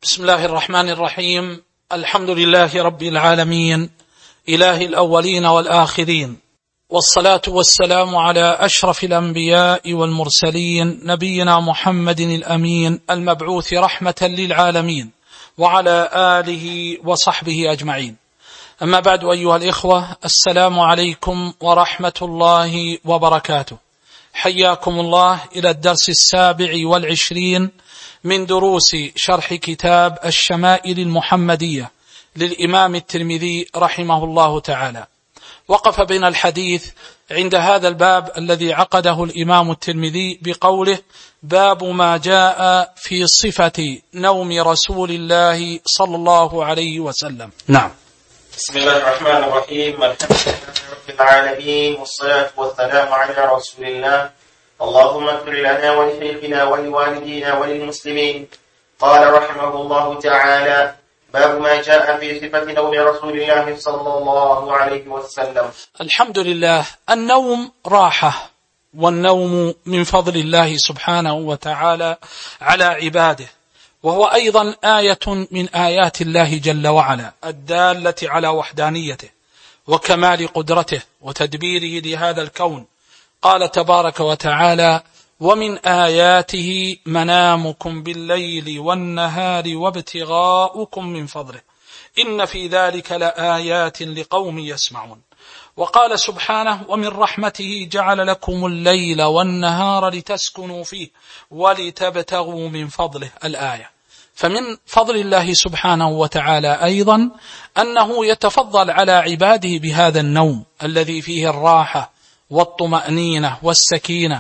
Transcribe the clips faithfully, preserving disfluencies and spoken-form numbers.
بسم الله الرحمن الرحيم. الحمد لله رب العالمين، إله الأولين والآخرين، والصلاة والسلام على أشرف الأنبياء والمرسلين، نبينا محمد الأمين المبعوث رحمة للعالمين، وعلى آله وصحبه أجمعين. أما بعد، أيها الإخوة، السلام عليكم ورحمة الله وبركاته. حياكم الله إلى الدرس السابع والعشرين من دروس شرح كتاب الشمائل المحمدية للإمام الترمذي رحمه الله تعالى. وقف بين الحديث عند هذا الباب الذي عقده الإمام الترمذي بقوله: باب ما جاء في صفة نوم رسول الله صلى الله عليه وسلم. نعم. بسم الله الرحمن الرحيم. الحمد لله رب العالمين، والصلاة والسلام على رسول الله. اللهم اغفر لنا ولشيخنا ولوالدينا وللمسلمين. قال رحمه الله تعالى: باب ما جاء في صفة نوم رسول الله صلى الله عليه وسلم. الحمد لله. النوم راحة، والنوم من فضل الله سبحانه وتعالى على عباده، وهو أيضا آية من آيات الله جل وعلا الدالة على وحدانيته وكمال قدرته وتدبيره لهذا الكون. قال تبارك وتعالى: ومن آياته منامكم بالليل والنهار وابتغاؤكم من فضله إن في ذلك لآيات لقوم يسمعون. وقال سبحانه: ومن رحمته جعل لكم الليل والنهار لتسكنوا فيه ولتبتغوا من فضله. الآية. فمن فضل الله سبحانه وتعالى أيضا أنه يتفضل على عباده بهذا النوم الذي فيه الراحة والطمأنينة والسكينة،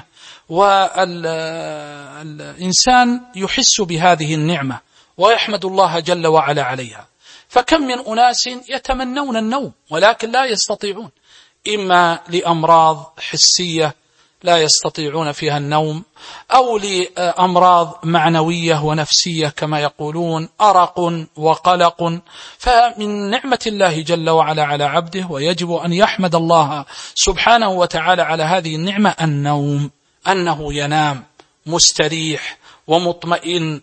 والإنسان يحس بهذه النعمة ويحمد الله جل وعلا عليها. فكم من أناس يتمنون النوم ولكن لا يستطيعون، إما لأمراض حسية لا يستطيعون فيها النوم، أو لأمراض معنوية ونفسية كما يقولون، أرق وقلق. فمن نعمة الله جل وعلا على عبده، ويجب أن يحمد الله سبحانه وتعالى على هذه النعمة، النوم، أنه ينام مستريح ومطمئن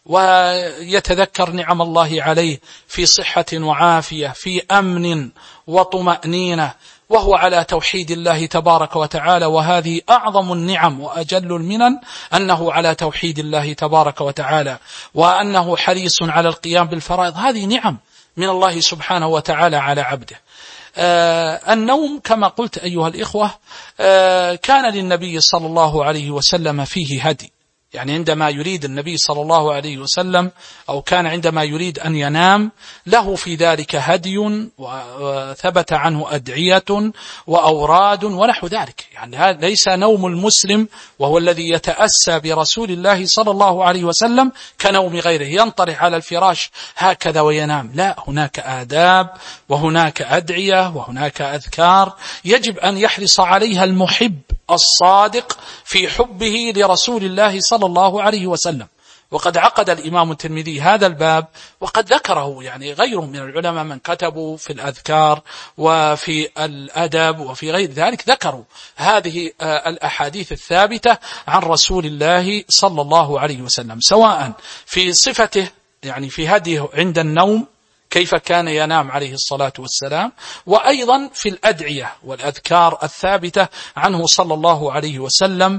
ويتذكر نعم الله عليه في صحة وعافية، في أمن وطمأنينة، وهو على توحيد الله تبارك وتعالى. وهذه أعظم النعم وأجل المنن، أنه على توحيد الله تبارك وتعالى، وأنه حريص على القيام بالفرائض. هذه نعم من الله سبحانه وتعالى على عبده. آه النوم كما قلت أيها الإخوة، آه كان للنبي صلى الله عليه وسلم فيه هدي. يعني عندما يريد النبي صلى الله عليه وسلم، أو كان عندما يريد أن ينام، له في ذلك هدي، وثبت عنه أدعية وأوراد ونحو ذلك. يعني هذا ليس نوم المسلم وهو الذي يتأسى برسول الله صلى الله عليه وسلم كنوم غيره، ينطرح على الفراش هكذا وينام. لا، هناك آداب وهناك أدعية وهناك أذكار يجب أن يحرص عليها المحب الصادق في حبه لرسول الله صلى الله عليه وسلم. وقد عقد الإمام الترمذي هذا الباب، وقد ذكره يعني غيره من العلماء من كتبوا في الأذكار وفي الأدب وفي غير ذلك، ذكروا هذه الأحاديث الثابتة عن رسول الله صلى الله عليه وسلم، سواء في صفته، يعني في هديه عند النوم كيف كان ينام عليه الصلاة والسلام، وأيضا في الأدعية والأذكار الثابتة عنه صلى الله عليه وسلم.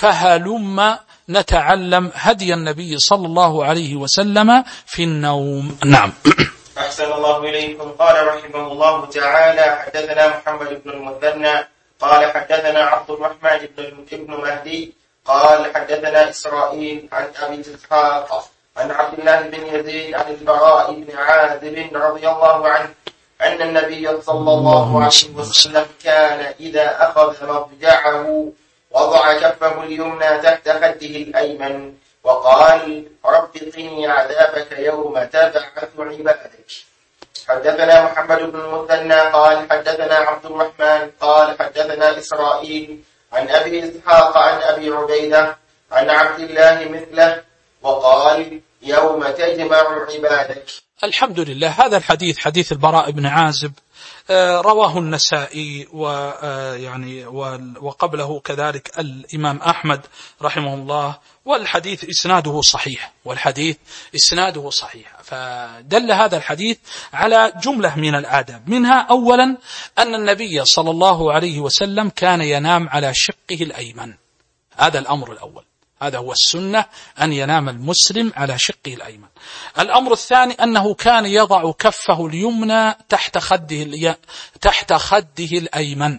فهلما نتعلم هدي النبي صلى الله عليه وسلم في النوم. نعم. أحسن الله إليكم. قال رحمه الله تعالى: حدثنا محمد بن المثنى قال حدثنا عبد الرحمن بن مهدي قال حدثنا إسرائيل عن أبي إسحاق عن عبد الله بن يزيد عن البراء بن عازب رضي الله عنه أن النبي صلى الله عليه وسلم كان إذا أخذ مضجعه وضع كفه اليمنى تحت خده الأيمن وقال: رب قني عذابك يوم تبعث عبادك. حدثنا محمد بن المثنى قال حدثنا عبد الرحمن قال حدثنا إسرائيل عن أبي إسحاق عن أبي عبيدة عن عبد الله مثله وقال: يوم تجمع عبادك. الحمد لله. هذا الحديث حديث البراء بن عازب رواه النسائي ويعني وقبله كذلك الإمام أحمد رحمه الله، والحديث إسناده صحيح والحديث إسناده صحيح. فدل هذا الحديث على جملة من الآداب، منها أولا أن النبي صلى الله عليه وسلم كان ينام على شقه الأيمن، هذا الأمر الأول، هذا هو السنة أن ينام المسلم على شقه الأيمن. الأمر الثاني أنه كان يضع كفه اليمنى تحت خده تحت خده الأيمن،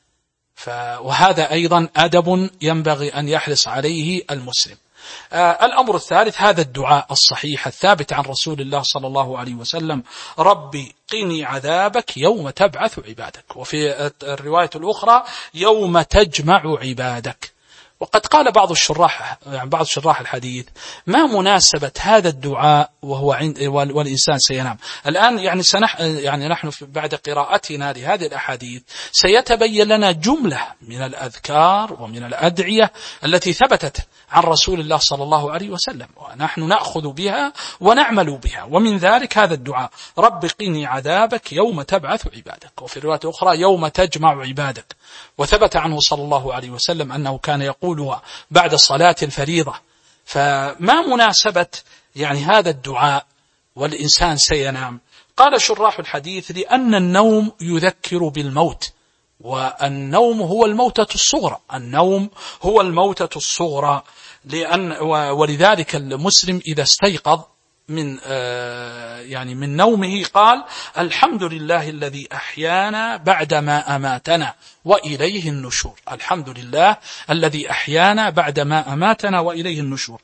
وهذا أيضا أدب ينبغي أن يحرص عليه المسلم. آه الأمر الثالث هذا الدعاء الصحيح الثابت عن رسول الله صلى الله عليه وسلم: ربي قني عذابك يوم تبعث عبادك، وفي الرواية الأخرى يوم تجمع عبادك. وقد قال بعض الشراح يعني بعض شراح الحديث: ما مناسبة هذا الدعاء وهو عند والإنسان سينام؟ الآن يعني سنح يعني نحن بعد قراءتنا لهذه الأحاديث سيتبين لنا جملة من الأذكار ومن الأدعية التي ثبتت عن رسول الله صلى الله عليه وسلم، ونحن نأخذ بها ونعمل بها. ومن ذلك هذا الدعاء: رب قني عذابك يوم تبعث عبادك، وفي الرواية الأخرى يوم تجمع عبادك. وثبت عنه صلى الله عليه وسلم أنه كان يقولها بعد صلاة الفريضة. فما مناسبة يعني هذا الدعاء والإنسان سينام؟ قال شراح الحديث: لأن النوم يذكر بالموت، والنوم هو الموتة الصغرى، النوم هو الموتة الصغرى. لأن ولذلك المسلم إذا استيقظ من يعني من نومه قال: الحمد لله الذي أحيانا بعدما أماتنا وإليه النشور. الحمد لله الذي أحيانا بعدما أماتنا وإليه النشور.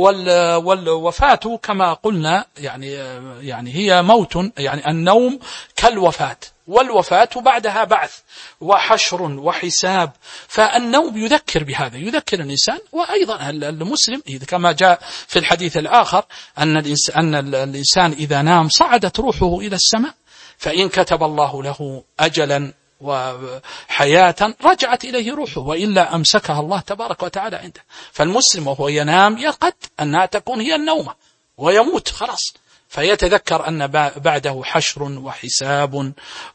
والوفاة كما قلنا يعني يعني هي موت، يعني النوم كالوفاة، والوفاة بعدها بعث وحشر وحساب. فالنوم يذكر بهذا، يذكر الإنسان. وأيضا المسلم كما جاء في الحديث الآخر أن الإنسان, أن الإنسان إذا نام صعدت روحه إلى السماء، فإن كتب الله له أجلا وحياة رجعت إليه روحه، وإلا أمسكها الله تبارك وتعالى عنده. فالمسلم وهو ينام يقد أنها تكون هي النومة ويموت خلاص، فيتذكر أن بعده حشر وحساب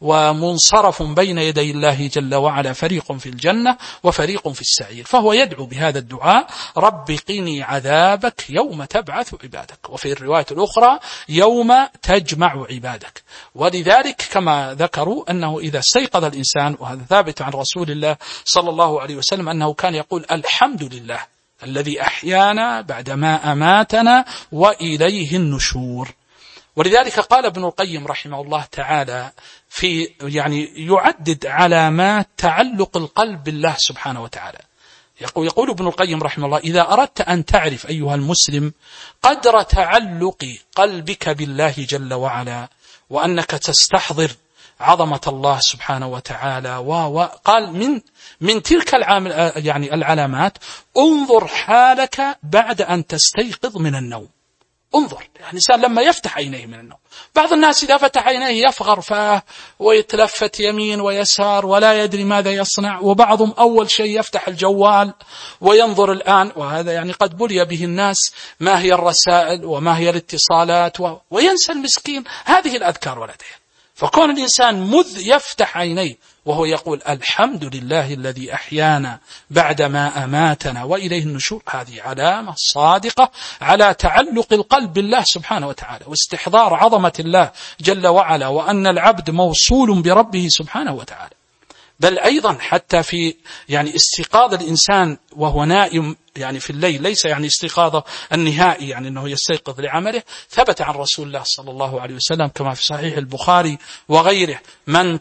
ومنصرف بين يدي الله جل وعلا، فريق في الجنة وفريق في السعير. فهو يدعو بهذا الدعاء: رب قني عذابك يوم تبعث عبادك، وفي الرواية الأخرى يوم تجمع عبادك. ولذلك كما ذكروا أنه إذا استيقظ الإنسان، وهذا ثابت عن رسول الله صلى الله عليه وسلم أنه كان يقول: الحمد لله الذي أحيانا بعدما أماتنا وإليه النشور. ولذلك قال ابن القيم رحمه الله تعالى في يعني يعدد علامات تعلق القلب بالله سبحانه وتعالى. يقول, يقول ابن القيم رحمه الله: إذا أردت أن تعرف أيها المسلم قدر تعلق قلبك بالله جل وعلا، وأنك تستحضر عظمة الله سبحانه وتعالى، وقال من من تلك يعني العلامات: انظر حالك بعد أن تستيقظ من النوم. انظر يعني الإنسان لما يفتح عينيه من النوم. بعض الناس إذا فتح عينيه يفغر فاه ويتلفت يمين ويسار ولا يدري ماذا يصنع، وبعضهم أول شيء يفتح الجوال وينظر الآن، وهذا يعني قد بلي به الناس ما هي الرسائل وما هي الاتصالات، وينسى المسكين هذه الأذكار ولديه. فكون الإنسان مذ يفتح عينيه وهو يقول: الحمد لله الذي أحيانا بعدما أماتنا وإليه النشور، هذه علامة صادقة على تعلق القلب بالله سبحانه وتعالى، واستحضار عظمة الله جل وعلا، وأن العبد موصول بربه سبحانه وتعالى. بل أيضا حتى في يعني استيقاظ الإنسان وهو نائم يعني في الليل، ليس يعني استيقاظه النهائي يعني أنه يستيقظ لعمله، ثبت عن رسول الله صلى الله عليه وسلم كما في صحيح البخاري وغيره: من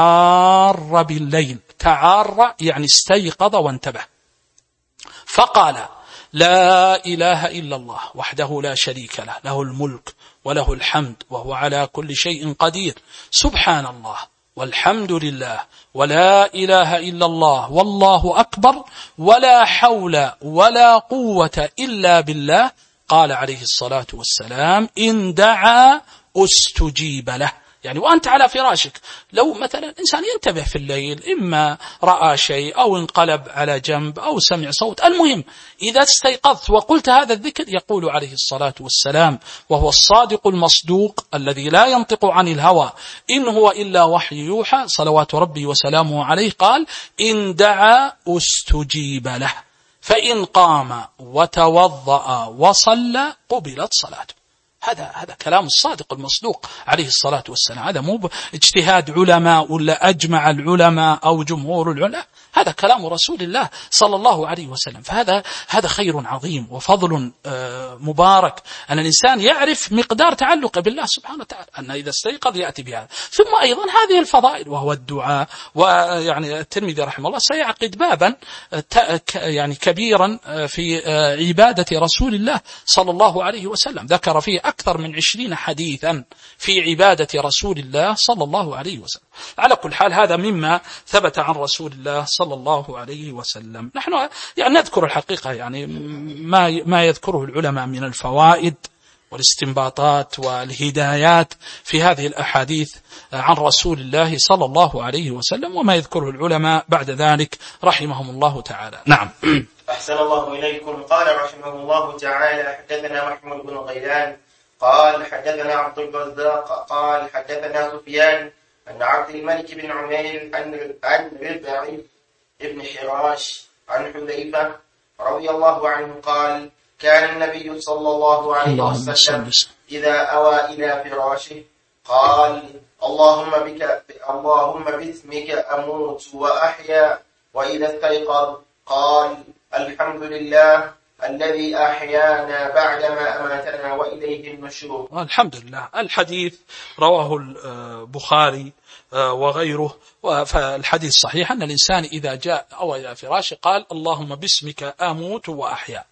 تعار بالليل، تعار يعني استيقظ وانتبه، فقال: لا إله إلا الله وحده لا شريك له، له الملك وله الحمد وهو على كل شيء قدير، سبحان الله والحمد لله ولا إله إلا الله والله أكبر ولا حول ولا قوة إلا بالله، قال عليه الصلاة والسلام: إن دعا استجيب له. يعني وأنت على فراشك، لو مثلا إنسان ينتبه في الليل، إما رأى شيء أو انقلب على جنب أو سمع صوت، المهم إذا استيقظت وقلت هذا الذكر، يقول عليه الصلاة والسلام وهو الصادق المصدوق الذي لا ينطق عن الهوى إن هو إلا وحي يوحى صلوات ربي وسلامه عليه، قال: إن دعا استجيب له. فإن قام وتوضأ وصلى قبلت صلاته. هذا هذا كلام الصادق المصدوق عليه الصلاة والسلام. هذا مو اجتهاد علماء ولا أجمع العلماء أو جمهور العلماء، هذا كلام رسول الله صلى الله عليه وسلم. فهذا هذا خير عظيم وفضل مبارك أن الإنسان يعرف مقدار تعلقه بالله سبحانه وتعالى، أن إذا استيقظ يأتي بهذا. ثم أيضا هذه الفضائل وهو الدعاء. ويعني الترمذي رحمه الله سيعقد بابا يعني كبيرا في عبادة رسول الله صلى الله عليه وسلم، ذكر فيه أكثر من عشرين حديثا في عبادة رسول الله صلى الله عليه وسلم. على كل حال هذا مما ثبت عن رسول الله صلى الله عليه وسلم. نحن يعني نذكر الحقيقة يعني ما ما يذكره العلماء من الفوائد والاستنباطات والهدايات في هذه الأحاديث عن رسول الله صلى الله عليه وسلم، وما يذكره العلماء بعد ذلك رحمهم الله تعالى. نعم. أحسن الله إليكم. قال رحمه الله تعالى: حدثنا محمود بن غيلان قال حدثنا عبد الرزاق قال حدثنا سفيان أن عبد الملك بن عمير عن ربع ابن حراش عن حذيفة رضي الله عنه قال: كان النبي صلى الله عليه وسلم إذا أوى إلى فراشه قال: اللهم بك اللهم باسمك أموت وأحيا، وإذا استيقظ قال: الحمد لله الذي أحيانا بعدما أماتنا وإليه النشور. الحمد لله. الحديث رواه البخاري وغيره، فالحديث صحيح أن الإنسان إذا جاء أو إلى فراشه قال: اللهم باسمك أموت وأحيا.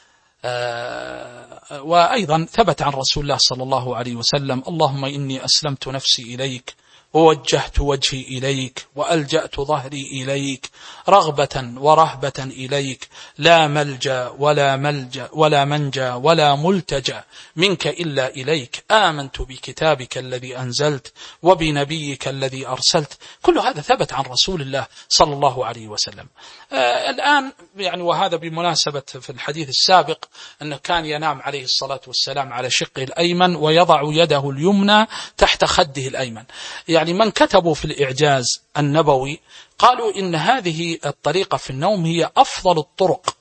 وأيضا ثبت عن رسول الله صلى الله عليه وسلم: اللهم إني أسلمت نفسي إليك ووجهت وجهي إليك وألجأت ظهري إليك رغبة ورهبة إليك، لا ملجأ ولا ملجأ ولا منجا ولا ملتجأ منك إلا إليك، آمنت بكتابك الذي أنزلت وبنبيك الذي أرسلت. كل هذا ثبت عن رسول الله صلى الله عليه وسلم. آه الآن يعني وهذا بمناسبة في الحديث السابق أنه كان ينام عليه الصلاة والسلام على شقه الأيمن ويضع يده اليمنى تحت خده الأيمن. يعني من كتبوا في الإعجاز النبوي قالوا إن هذه الطريقة في النوم هي أفضل الطرق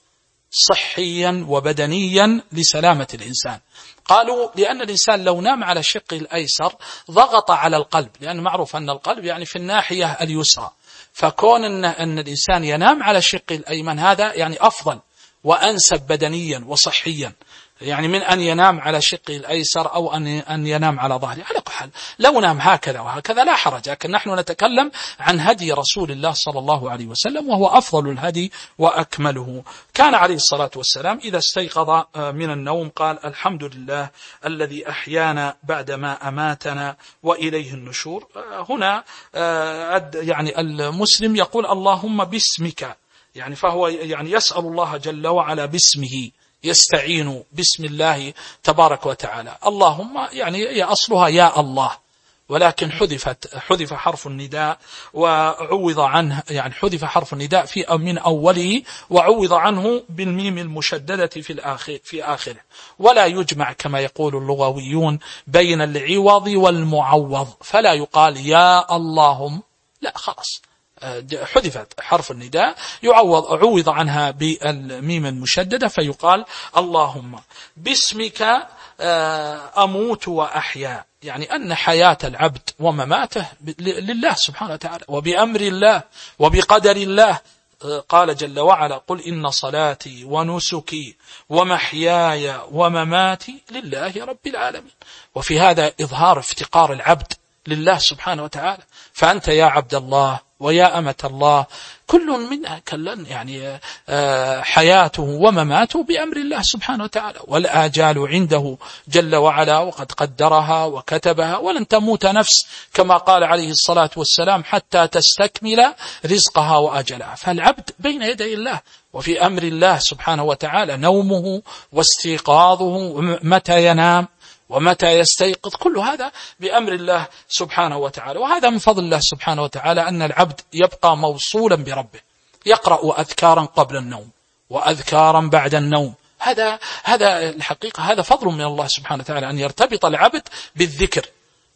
صحيا وبدنيا لسلامة الإنسان. قالوا لأن الإنسان لو نام على شقه الأيسر ضغط على القلب، لأن معروف أن القلب يعني في الناحية اليسرى، فكون أن, أن الإنسان ينام على شقه الأيمن هذا يعني أفضل وأنسب بدنيا وصحيا، يعني من أن ينام على شقه الأيسر أو أن أن ينام على ظهره. على كل حال لو نام هكذا وهكذا لا حرج، لكن نحن نتكلم عن هدي رسول الله صلى الله عليه وسلم وهو أفضل الهدي وأكمله. كان عليه الصلاة والسلام إذا استيقظ من النوم قال: الحمد لله الذي أحيانا بعدما أماتنا وإليه النشور. هنا يعني المسلم يقول: اللهم باسمك، يعني فهو يعني يسأل الله جل وعلا باسمه، يستعين باسم الله تبارك وتعالى. اللهم يعني هي أصلها يا الله، ولكن حذفت حذف حرف النداء وعوض عنه، يعني حذف حرف النداء في من أوله وعوض عنه بالميم المشددة في الآخر في آخره، ولا يجمع كما يقول اللغويون بين العوض والمعوض، فلا يقال يا اللهم، لا خلاص حذفت حرف النداء يعوض عوض عنها بالميم المشددة فيقال اللهم باسمك أموت وأحيا، يعني أن حياة العبد ومماته لله سبحانه وتعالى وبأمر الله وبقدر الله. قال جل وعلا: قل إن صلاتي ونسكي ومحياي ومماتي لله رب العالمين. وفي هذا إظهار افتقار العبد لله سبحانه وتعالى. فأنت يا عبد الله ويا أمة الله كل منها كلن يعني حياته ومماته بأمر الله سبحانه وتعالى، والآجال عنده جل وعلا وقد قدرها وكتبها، ولن تموت نفس كما قال عليه الصلاة والسلام حتى تستكمل رزقها وأجلها. فالعبد بين يدي الله وفي أمر الله سبحانه وتعالى، نومه واستيقاظه، متى ينام ومتى يستيقظ، كل هذا بأمر الله سبحانه وتعالى. وهذا من فضل الله سبحانه وتعالى أن العبد يبقى موصولا بربه، يقرأ أذكارا قبل النوم وأذكارا بعد النوم. هذا هذا الحقيقة هذا فضل من الله سبحانه وتعالى، أن يرتبط العبد بالذكر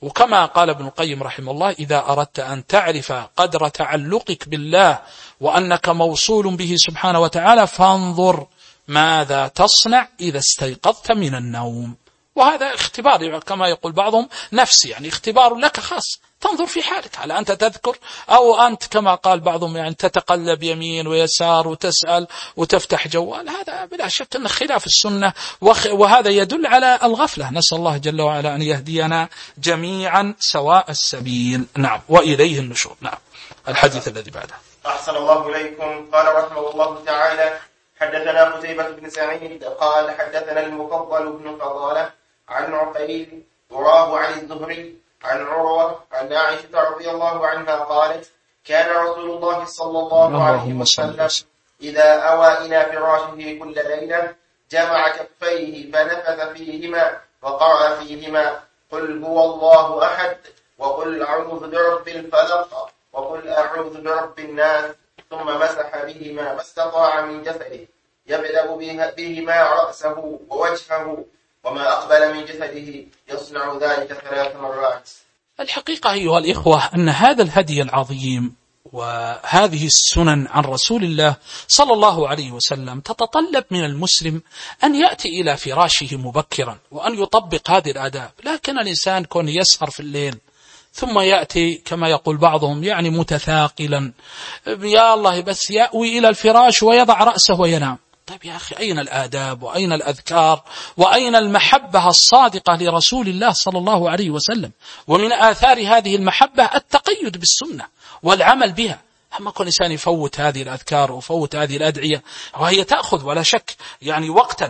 وكما قال ابن القيم رحمه الله: إذا أردت أن تعرف قدر تعلقك بالله وأنك موصول به سبحانه وتعالى فانظر ماذا تصنع إذا استيقظت من النوم. وهذا اختبار كما يقول بعضهم نفسي، يعني اختبار لك خاص، تنظر في حالك هل أنت تذكر أو أنت كما قال بعضهم يعني تتقلب يمين ويسار وتسأل وتفتح جوال. هذا بلا شك أنه خلاف السنة، وهذا يدل على الغفلة. نسأل الله جل وعلا أن يهدينا جميعا سواء السبيل. نعم، وإليه النشور. نعم، الحديث الذي بعده. أحسن الله إليكم. قال رحمه الله تعالى: حدثنا قتيبة بن سعيد قال حدثنا المفضل بن فضالة عن عقيل وراه عن الزهري عن عروة عن عائشة رضي الله عنها قالت: كان رسول الله صلى الله عليه وسلم إذا أوى إلى فراشه كل ليلة جمع كفيه فنفث فيهما وقرأ فيهما: قل هو الله أحد، وقل أعوذ برب الفلق، وقل أعوذ برب الناس، ثم مسح بهما ما استطاع من جسده، يبدأ بهما رأسه ووجهه وما أقبل من جسده، يصنع ذلك ثلاث مرات. الحقيقة أيها الإخوة أن هذا الهدي العظيم وهذه السنن عن رسول الله صلى الله عليه وسلم تتطلب من المسلم أن يأتي إلى فراشه مبكرا وأن يطبق هذه الآداب. لكن الإنسان كون يسهر في الليل ثم يأتي كما يقول بعضهم يعني متثاقلا، يا الله بس يأوي إلى الفراش ويضع رأسه وينام. طيب يا أخي، أين الآداب وأين الأذكار وأين المحبة الصادقة لرسول الله صلى الله عليه وسلم؟ ومن آثار هذه المحبة التقيد بالسنة والعمل بها. أما كل إنسان يفوت هذه الأذكار وفوت هذه الأدعية وهي تأخذ ولا شك يعني وقتا،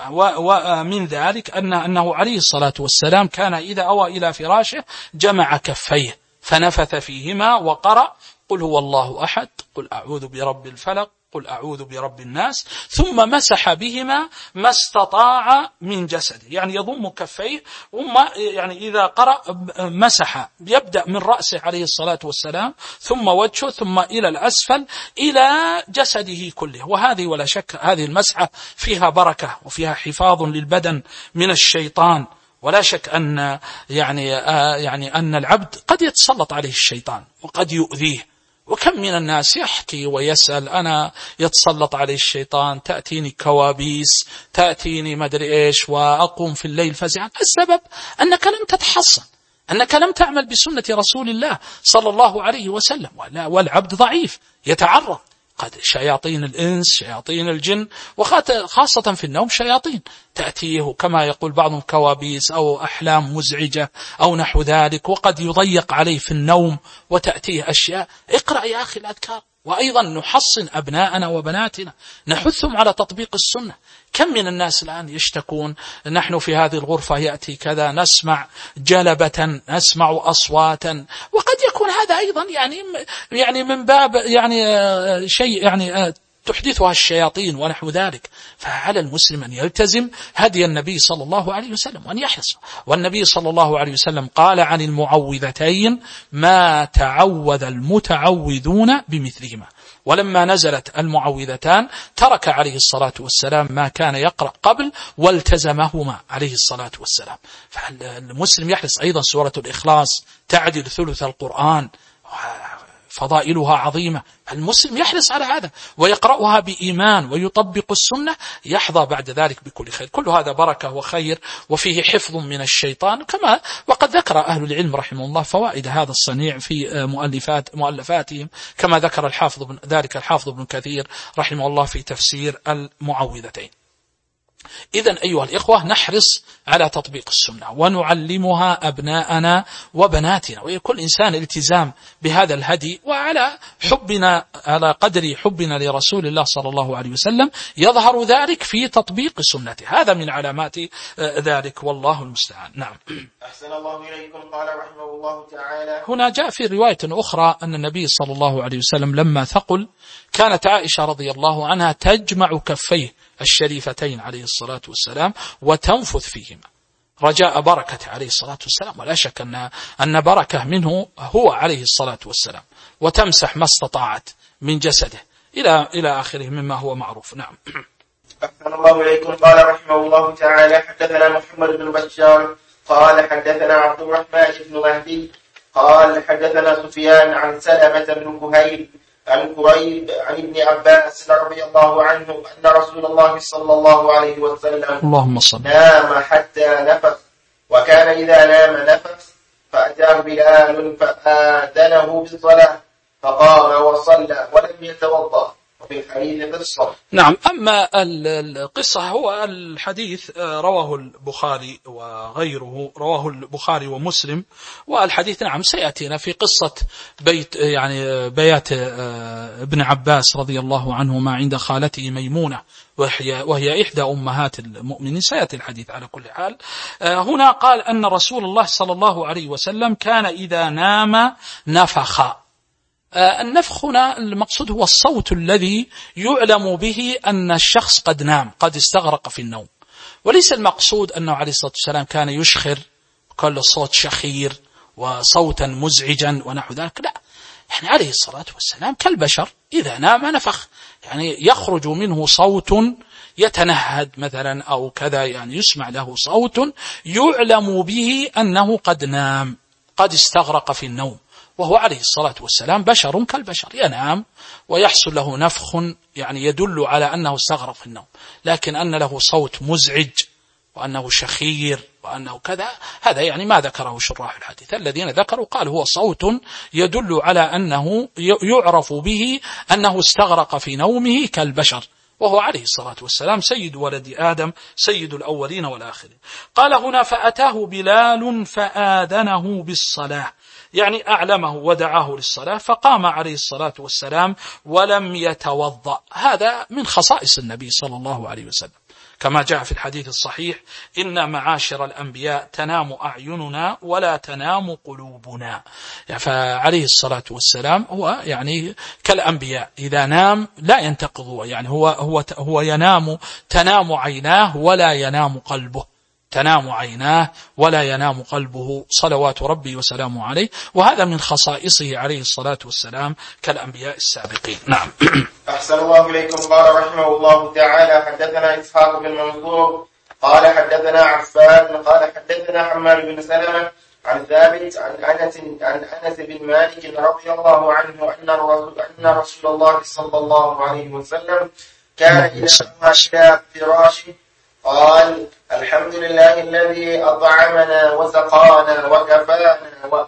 ومن ذلك أن أنه عليه الصلاة والسلام كان إذا أوى إلى فراشه جمع كفيه فنفث فيهما وقرأ: قل هو الله أحد، قل أعوذ برب الفلق، قل أعوذ برب الناس، ثم مسح بهما ما استطاع من جسده، يعني يضم كفيه وما يعني إذا قرأ مسح، يبدأ من رأسه عليه الصلاة والسلام ثم وجهه ثم إلى الأسفل إلى جسده كله. وهذه ولا شك هذه المسحة فيها بركة وفيها حفاظ للبدن من الشيطان. ولا شك أن يعني آه يعني أن العبد قد يتسلط عليه الشيطان وقد يؤذيه. وكم من الناس يحكي ويسأل: أنا يتسلط عليه الشيطان، تأتيني كوابيس، تأتيني مدري إيش، وأقوم في الليل فزعا. السبب أنك لم تتحصن، أنك لم تعمل بسنة رسول الله صلى الله عليه وسلم. والعبد ضعيف يتعرض قد شياطين الإنس، شياطين الجن، وخاصة في النوم شياطين تأتيه كما يقول بعضهم كوابيس أو أحلام مزعجة أو نحو ذلك، وقد يضيق عليه في النوم وتأتيه أشياء. اقرأ يا أخي الأذكار. وأيضا نحصن أبناءنا وبناتنا، نحثهم على تطبيق السنة. كم من الناس الآن يشتكون: نحن في هذه الغرفة يأتي كذا، نسمع جلبة، نسمع أصواتا. وقد يكون هذا أيضا يعني يعني من باب يعني شيء يعني تحدثها الشياطين ونحو ذلك. فعلى المسلم أن يلتزم هدي النبي صلى الله عليه وسلم وأن يحرص. والنبي صلى الله عليه وسلم قال عن المعوذتين: ما تعوذ المتعوذون بمثلهما. ولما نزلت المعوذتان ترك عليه الصلاة والسلام ما كان يقرأ قبل والتزمهما عليه الصلاة والسلام. فالمسلم يحرص. أيضا سورة الإخلاص تعدل ثلث القرآن، فضائلها عظيمة. المسلم يحرص على هذا ويقرأها بإيمان ويطبق السنة، يحظى بعد ذلك بكل خير. كل هذا بركة وخير وفيه حفظ من الشيطان. كما وقد ذكر أهل العلم رحمه الله فوائد هذا الصنيع في مؤلفات مؤلفاتهم، كما ذكر الحافظ بن ذلك الحافظ ابن كثير رحمه الله في تفسير المعوذتين. إذن أيها الإخوة نحرص على تطبيق السنة ونعلمها أبناءنا وبناتنا، ويكون إنسان التزام بهذا الهدي، وعلى حبنا على قدر حبنا لرسول الله صلى الله عليه وسلم يظهر ذلك في تطبيق سنته. هذا من علامات ذلك، والله المستعان. نعم. أحسن الله إليكم. قال رحمه الله تعالى: هنا جاء في رواية أخرى أن النبي صلى الله عليه وسلم لما ثقل كانت عائشة رضي الله عنها تجمع كفيه الشريفتين عليه الصلاة والسلام وتنفث فيهما رجاء بركة عليه الصلاة والسلام. ولا شك أن أن بركة منه هو عليه الصلاة والسلام، وتمسح ما استطاعت من جسده إلى إلى آخره مما هو معروف. نعم. أحسن الله إليكم. قال رحمه الله تعالى: حدثنا محمد بن بشار قال حدثنا عبد الرحمن بن مهدي قال حدثنا سفيان عن سلمة بن كهيل عن كريب عن ابن عباس رضي الله عنه أن رسول الله صلى الله عليه وسلم اللهم صل نام حتى نفخ، وكان إذا نام نفخ، فأتاه بلال فآذنه بالصلاة فقام وصلى ولم يتوضأ. وفي الحديث قصة. نعم. أما القصة هو الحديث رواه البخاري وغيره، رواه البخاري ومسلم، والحديث نعم سيأتينا في قصة بيت يعني بيات ابن عباس رضي الله عنهما عند خالته ميمونة وهي, وهي إحدى أمهات المؤمنين، سيأتي الحديث على كل حال. هنا قال أن رسول الله صلى الله عليه وسلم كان إذا نام نفخ. النفخ هنا المقصود هو الصوت الذي يعلم به أن الشخص قد نام، قد استغرق في النوم، وليس المقصود أنه عليه الصلاة والسلام كان يشخر كل صوت شخير وصوتا مزعجا ونحو ذلك، لا، يعني عليه الصلاة والسلام كالبشر إذا نام نفخ، يعني يخرج منه صوت يتنهد مثلا أو كذا، يعني يسمع له صوت يعلم به أنه قد نام، قد استغرق في النوم، وهو عليه الصلاة والسلام بشر كالبشر، ينام ويحصل له نفخ يعني يدل على أنه استغرق في النوم، لكن أن له صوت مزعج وأنه شخير وأنه كذا، هذا يعني ما ذكره شراح الحديث. الذين ذكروا قال هو صوت يدل على أنه يعرف به أنه استغرق في نومه كالبشر، وهو عليه الصلاة والسلام سيد ولد آدم، سيد الأولين والآخرين. قال هنا فأتاه بلال فآذنه بالصلاة، يعني أعلمه ودعاه للصلاة، فقام عليه الصلاة والسلام ولم يتوضأ. هذا من خصائص النبي صلى الله عليه وسلم، كما جاء في الحديث الصحيح: إن معاشر الأنبياء تنام أعيننا ولا تنام قلوبنا. فعليه الصلاة والسلام هو يعني كالأنبياء، إذا نام لا ينتقض، يعني هو, هو, هو ينام، تنام عيناه ولا ينام قلبه، تنام عيناه ولا ينام قلبه صلوات ربي وسلامه عليه، وهذا من خصائصه عليه الصلاة والسلام كالأنبياء السابقين. نعم. أحسن الله إليكم. قال رحمه الله تعالى حدثنا إسحاق بن منصور قال حدثنا عفان قال حدثنا حماد بن سلمة عن ثابت عن أنس عن أنس بن مالك رضي الله عنه أن رسول, أن رسول الله صلى الله عليه وسلم كان إذا أوى فراشه قال: الحمد لله الذي أطعمنا وسقانا وكفانا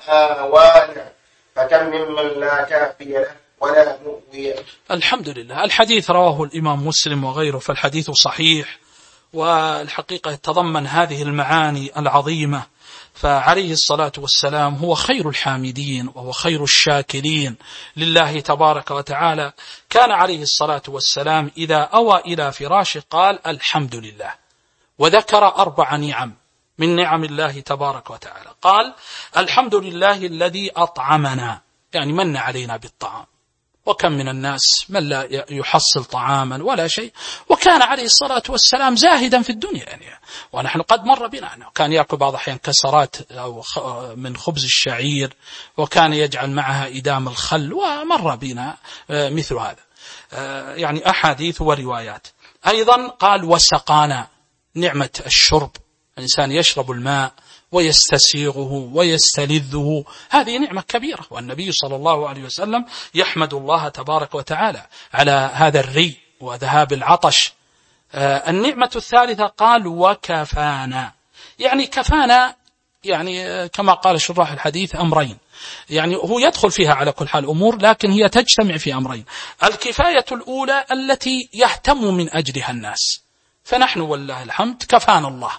وآوانا، فكم ممن لا كافي له ولا مؤوي. الحمد لله. الحديث رواه الإمام مسلم وغيره، فالحديث صحيح، والحقيقة يتضمن هذه المعاني العظيمة. فعليه الصلاة والسلام هو خير الحامدين وهو خير الشاكرين لله تبارك وتعالى. كان عليه الصلاة والسلام إذا أوى إلى فراشه قال: الحمد لله، وذكر أربع نعم من نعم الله تبارك وتعالى. قال: الحمد لله الذي أطعمنا، يعني من علينا بالطعام، وكم من الناس من لا يحصل طعاما ولا شيء، وكان عليه الصلاة والسلام زاهدا في الدنيا، يعني ونحن قد مر بنا أنه كان يأكل بعض الأحيان كسرات أو من خبز الشعير، وكان يجعل معها إدام الخل، ومر بنا مثل هذا، يعني أحاديث وروايات. أيضا قال: وسقانا، نعمة الشرب، الإنسان يشرب الماء ويستسيغه ويستلذه، هذه نعمة كبيرة، والنبي صلى الله عليه وسلم يحمد الله تبارك وتعالى على هذا الري وذهاب العطش. آه النعمة الثالثة قال: وكفانا، يعني كفانا، يعني كما قال شراح الحديث أمرين، يعني هو يدخل فيها على كل حال أمور، لكن هي تجتمع في أمرين: الكفاية الأولى التي يهتم من أجلها الناس، فنحن والله الحمد كفانا الله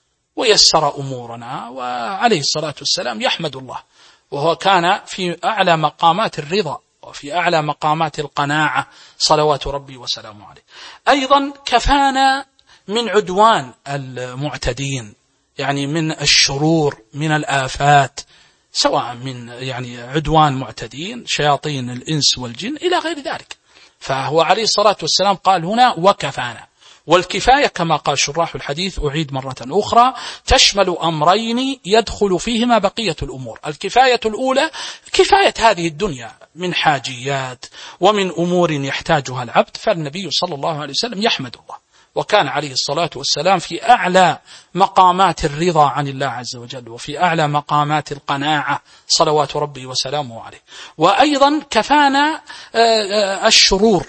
ويسر أمورنا، وعليه الصلاة والسلام يحمد الله، وهو كان في أعلى مقامات الرضا وفي أعلى مقامات القناعة صلوات ربي وسلامه عليه. أيضا كفانا من عدوان المعتدين، يعني من الشرور، من الآفات، سواء من يعني عدوان معتدين شياطين الإنس والجن إلى غير ذلك. فهو عليه الصلاة والسلام قال هنا: وكفانا. والكفاية كما قال شراح الحديث، أعيد مرة أخرى، تشمل أمرين يدخل فيهما بقية الأمور. الكفاية الأولى كفاية هذه الدنيا من حاجيات ومن أمور يحتاجها العبد، فالنبي صلى الله عليه وسلم يحمد الله وكان عليه الصلاة والسلام في أعلى مقامات الرضا عن الله عز وجل، وفي أعلى مقامات القناعة صلوات ربي وسلامه عليه. وأيضا كفانا الشرور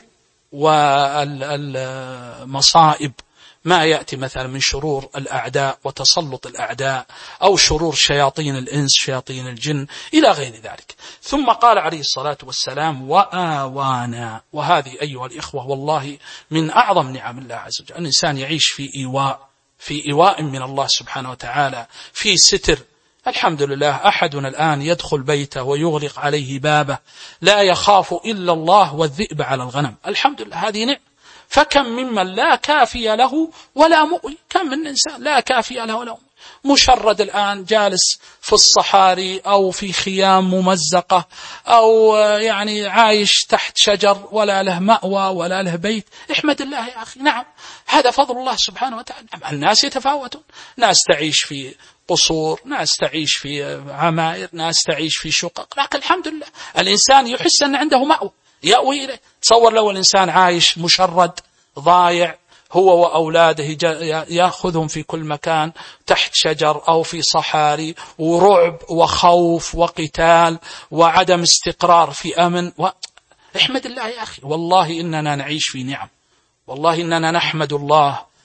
والمصائب، ما يأتي مثلا من شرور الأعداء وتسلط الأعداء، أو شرور شياطين الإنس شياطين الجن إلى غير ذلك. ثم قال عليه الصلاة والسلام وآوانا، وهذه أيها الإخوة والله من أعظم نعم الله عز وجل، الإنسان يعيش في إيواء، في إيواء من الله سبحانه وتعالى، في ستر. الحمد لله أحدنا الآن يدخل بيته ويغلق عليه بابه، لا يخاف إلا الله والذئب على الغنم. الحمد لله، هذه نعم. فكم ممن لا كافي له ولا مؤوي، كم من إنسان لا كافي له ولا مؤوي، مشرد الآن جالس في الصحاري أو في خيام ممزقة، أو يعني عايش تحت شجر ولا له مأوى ولا له بيت. احمد الله يا أخي. نعم، هذا فضل الله سبحانه وتعالى. الناس يتفاوتون، ناس تعيش في قصور، ناس تعيش في عمائر، ناس تعيش في شقق، لكن الحمد لله الإنسان يحس أن عنده مأوى يأوي إليه. تصور لو الإنسان عايش مشرد ضايع هو وأولاده، يأخذهم في كل مكان تحت شجر أو في صحاري، ورعب وخوف وقتال وعدم استقرار في أمن و... احمد الله يا أخي، والله إننا نعيش في نعم، والله إننا نحمد الله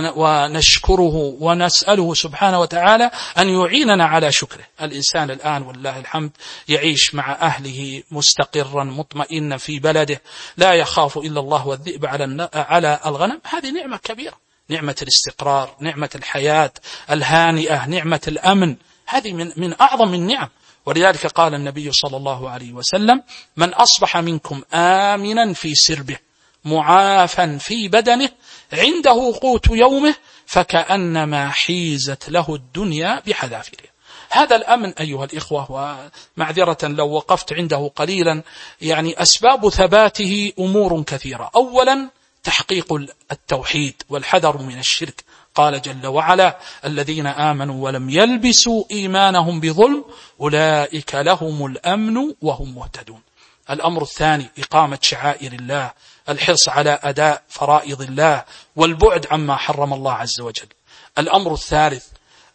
ونشكره ونسأله سبحانه وتعالى أن يعيننا على شكره. الإنسان الآن والله الحمد يعيش مع أهله مستقرا مطمئنا في بلده، لا يخاف إلا الله والذئب على الغنم. هذه نعمة كبيرة، نعمة الاستقرار، نعمة الحياة الهانئة، نعمة الأمن، هذه من, من أعظم النعم. ولذلك قال النبي صلى الله عليه وسلم: من أصبح منكم آمنا في سربه معافا في بدنه عنده قوت يومه فكأنما حيزت له الدنيا بحذافيرها. هذا الأمن أيها الإخوة، ومعذرة لو وقفت عنده قليلا، يعني أسباب ثباته أمور كثيرة. أولا تحقيق التوحيد والحذر من الشرك. قال جل وعلا: الذين آمنوا ولم يلبسوا إيمانهم بظلم أولئك لهم الأمن وهم مهتدون. الأمر الثاني إقامة شعائر الله، الحرص على أداء فرائض الله والبعد عما حرم الله عز وجل. الأمر الثالث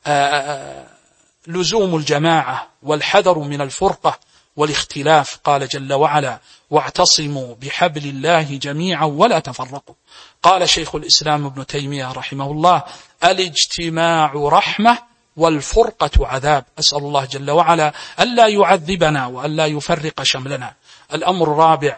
لزوم الجماعة والحذر من الفرقة والاختلاف. قال جل وعلا: واعتصموا بحبل الله جميعا ولا تفرقوا. قال شيخ الإسلام ابن تيمية رحمه الله: الاجتماع رحمة والفرقة عذاب. أسأل الله جل وعلا ألا يعذبنا وألا يفرق شملنا. الأمر الرابع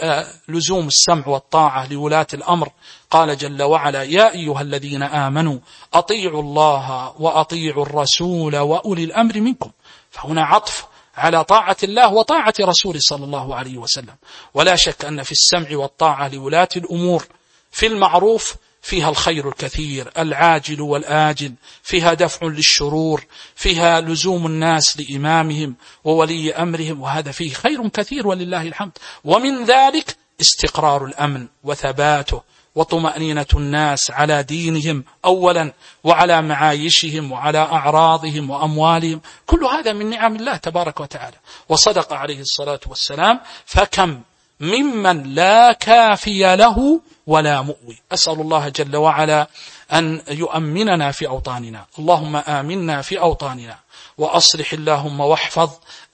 لزوم السمع والطاعة لولاة الأمر. قال جل وعلا: يا أيها الذين آمنوا أطيعوا الله وأطيعوا الرسول وأولي الأمر منكم. فهنا عطف على طاعة الله وطاعة رسوله صلى الله عليه وسلم. ولا شك أن في السمع والطاعة لولاة الأمور في المعروف فيها الخير الكثير العاجل والآجل، فيها دفع للشرور، فيها لزوم الناس لإمامهم وولي أمرهم، وهذا فيه خير كثير ولله الحمد. ومن ذلك استقرار الأمن وثباته وطمأنينة الناس على دينهم أولا، وعلى معايشهم وعلى أعراضهم وأموالهم. كل هذا من نعم الله تبارك وتعالى. وصدق عليه الصلاة والسلام: فكم ممن لا كافي له ولا مؤوي. أسأل الله جل وعلا أن يؤمننا في أوطاننا. اللهم آمنا في أوطاننا، وأصلح اللهم واحفظ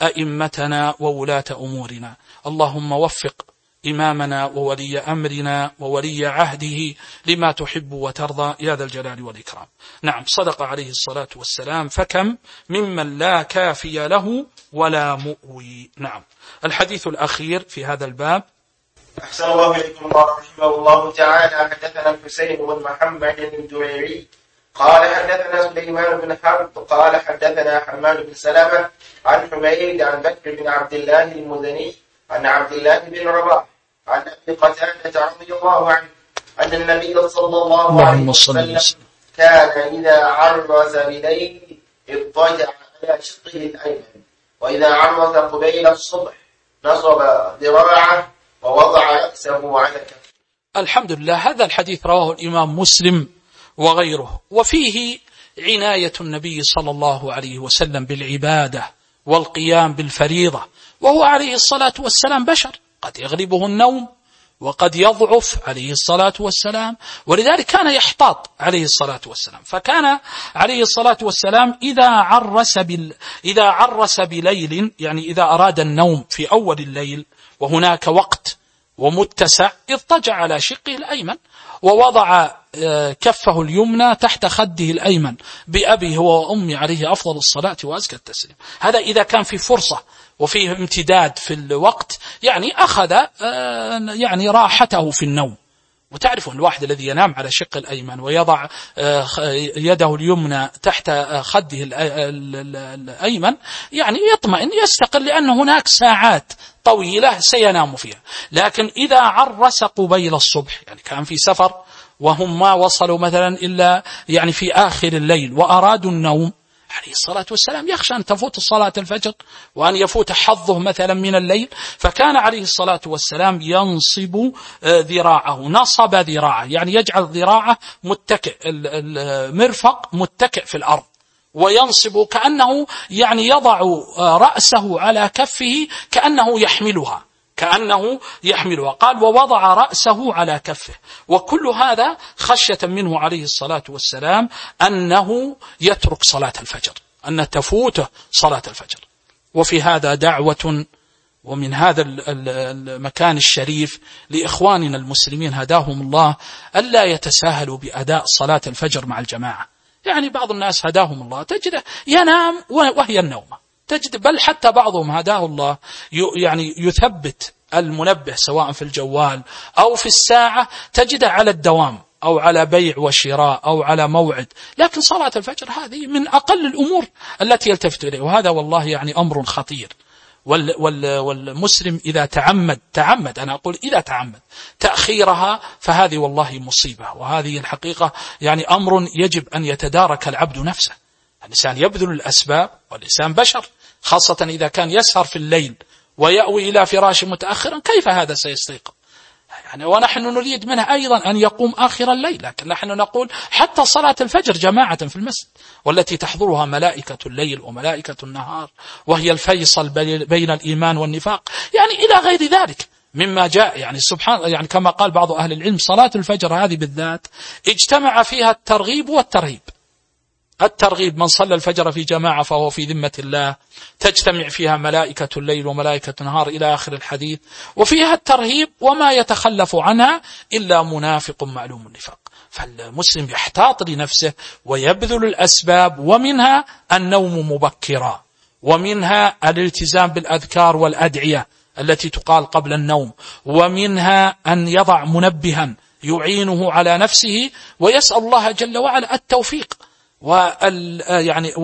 أئمتنا وولاة أمورنا. اللهم وفق إمامنا وولي أمرنا وولي عهده لما تحب وترضى يا ذا الجلال والإكرام. نعم، صدق عليه الصلاة والسلام: فكم ممن لا كافي له ولا مؤوي. نعم. الحديث الأخير في هذا الباب. أحسن الله إليكم رحمه الله تعالى. حدثنا الحسين بن محمد الجريري قال حدثنا سليمان بن حرب قال حدثنا حماد بن سلمة عن حميد عن بكر بن عبد الله المزني عن عبد الله بن رباح عن أبي قتادة رضي الله عنه أن النبي صلى الله عليه وسلم كان إذا عرس بليل اضطجع على شقه الأيمن، وإذا عرس قبيل الصبح نصب ذراعه ووضع رأسه على كفه. الحمد لله. هذا الحديث رواه الإمام مسلم وغيره، وفيه عناية النبي صلى الله عليه وسلم بالعبادة والقيام بالفريضة، وهو عليه الصلاة والسلام بشر قد يغلبه النوم وقد يضعف عليه الصلاة والسلام، ولذلك كان يحتاط عليه الصلاة والسلام. فكان عليه الصلاة والسلام إذا عرس, بال... إذا عرس بليل، يعني إذا أراد النوم في أول الليل وهناك وقت ومتسع، اضطجع على شقه الأيمن ووضع كفه اليمنى تحت خده الأيمن بأبيه وأمي عليه أفضل الصلاة وأزكى التسليم. هذا إذا كان في فرصة وفيه امتداد في الوقت، يعني أخذ يعني راحته في النوم. وتعرفون الواحد الذي ينام على شق الأيمن ويضع يده اليمنى تحت خده الأيمن يعني يطمئن يستقر، لأن هناك ساعات طويلة سينام فيها. لكن إذا عرس قبيل الصبح، يعني كان في سفر وهم ما وصلوا مثلا إلا يعني في آخر الليل وأرادوا النوم، عليه الصلاة والسلام يخشى أن تفوت صلاة الفجر وأن يفوت حظه مثلا من الليل، فكان عليه الصلاة والسلام ينصب ذراعه، نصب ذراعه يعني يجعل ذراعه متكئ، المرفق متكئ في الأرض، وينصب كأنه يعني يضع رأسه على كفه كأنه يحملها كأنه يحملها قال ووضع رأسه على كفه. وكل هذا خشية منه عليه الصلاة والسلام أنه يترك صلاة الفجر، أن تفوته صلاة الفجر. وفي هذا دعوة ومن هذا المكان الشريف لإخواننا المسلمين هداهم الله ألا يتساهلوا بأداء صلاة الفجر مع الجماعة. يعني بعض الناس هداهم الله تجده ينام وهي النومة، تجد بل حتى بعضهم هداه الله يعني يثبت المنبه سواء في الجوال أو في الساعة، تجده على الدوام أو على بيع وشراء أو على موعد. لكن صلاة الفجر هذه من أقل الأمور التي يلتفت إليه، وهذا والله يعني أمر خطير. وال وال والمسلم إذا تعمد تعمد أنا أقول إذا تعمد تأخيرها فهذه والله مصيبة، وهذه الحقيقة يعني أمر يجب أن يتدارك العبد نفسه. الإنسان يبذل الأسباب، والإنسان بشر، خاصة إذا كان يسهر في الليل ويأوي إلى فراش متأخرا، كيف هذا سيستيقظ؟ يعني ونحن نريد منه أيضا أن يقوم آخر الليل، لكن نحن نقول حتى صلاة الفجر جماعة في المسجد، والتي تحضرها ملائكة الليل وملائكة النهار، وهي الفيصل بين الإيمان والنفاق، يعني إلى غير ذلك مما جاء. يعني سبحان يعني كما قال بعض أهل العلم صلاة الفجر هذه بالذات اجتمع فيها الترغيب والترهيب. الترغيب من صلى الفجر في جماعة فهو في ذمة الله، تجتمع فيها ملائكة الليل وملائكة النهار إلى آخر الحديث. وفيها الترهيب وما يتخلف عنها إلا منافق معلوم النفاق. فالمسلم يحتاط لنفسه ويبذل الأسباب، ومنها النوم مبكرا، ومنها الالتزام بالأذكار والأدعية التي تقال قبل النوم، ومنها أن يضع منبها يعينه على نفسه، ويسأل الله جل وعلا التوفيق وال يعني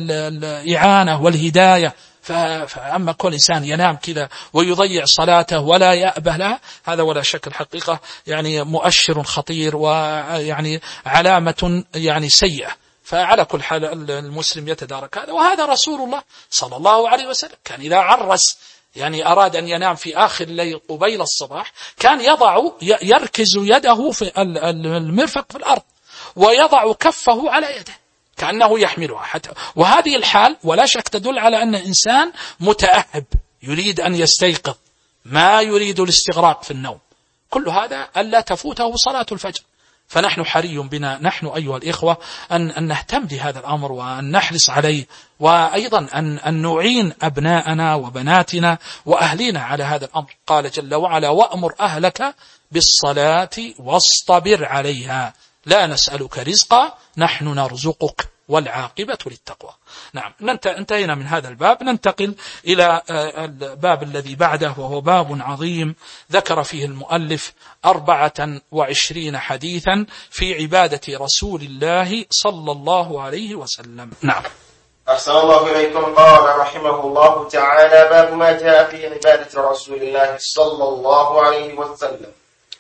والإعانة والهداية. فأما كل إنسان ينام كذا ويضيع صلاته ولا يأبه لها، هذا ولا شك الحقيقة يعني مؤشر خطير ويعني علامة يعني سيئة. فعلى كل حال المسلم يتدارك هذا. وهذا رسول الله صلى الله عليه وسلم كان إذا عرس يعني أراد أن ينام في آخر الليل قبيل الصباح، كان يضع يركز يده في المرفق في الأرض ويضع كفه على يده كأنه يحملها حتى. وهذه الحال ولا شك تدل على أن إنسان متأهب يريد أن يستيقظ، ما يريد الاستغراق في النوم. كل هذا ألا تفوته صلاة الفجر. فنحن حري بنا نحن أيها الإخوة أن, أن نهتم بهذا الأمر وأن نحرص عليه، وأيضا أن, أن نعين أبناءنا وبناتنا وأهلنا على هذا الأمر. قال جل وعلا وأمر أهلك بالصلاة واصطبر عليها لا نسألك رزقا نحن نرزقك والعاقبة للتقوى. نعم، انتهينا من هذا الباب، ننتقل إلى الباب الذي بعده، وهو باب عظيم ذكر فيه المؤلف أربعة وعشرين حديثا في عبادة رسول الله صلى الله عليه وسلم. نعم. أحسن الله إليكم. قال رحمه الله تعالى باب ما جاء في عبادة رسول الله صلى الله عليه وسلم.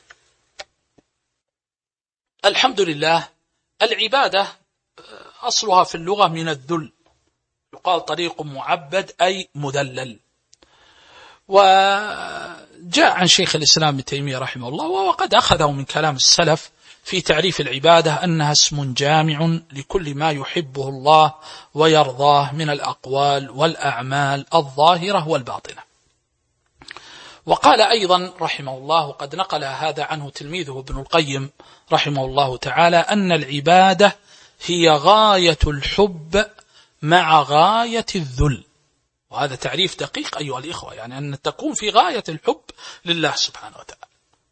الحمد لله. العبادة أصلها في اللغة من الذل، يقال طريق معبد أي مذلل. وجاء عن شيخ الإسلام ابن تيمية رحمه الله وقد أخذه من كلام السلف في تعريف العبادة أنها اسم جامع لكل ما يحبه الله ويرضاه من الأقوال والأعمال الظاهرة والباطنة. وقال أيضا رحمه الله، وقد نقل هذا عنه تلميذه ابن القيم رحمه الله تعالى، أن العبادة هي غاية الحب مع غاية الذل. وهذا تعريف دقيق أيها الإخوة، يعني أن تكون في غاية الحب لله سبحانه وتعالى،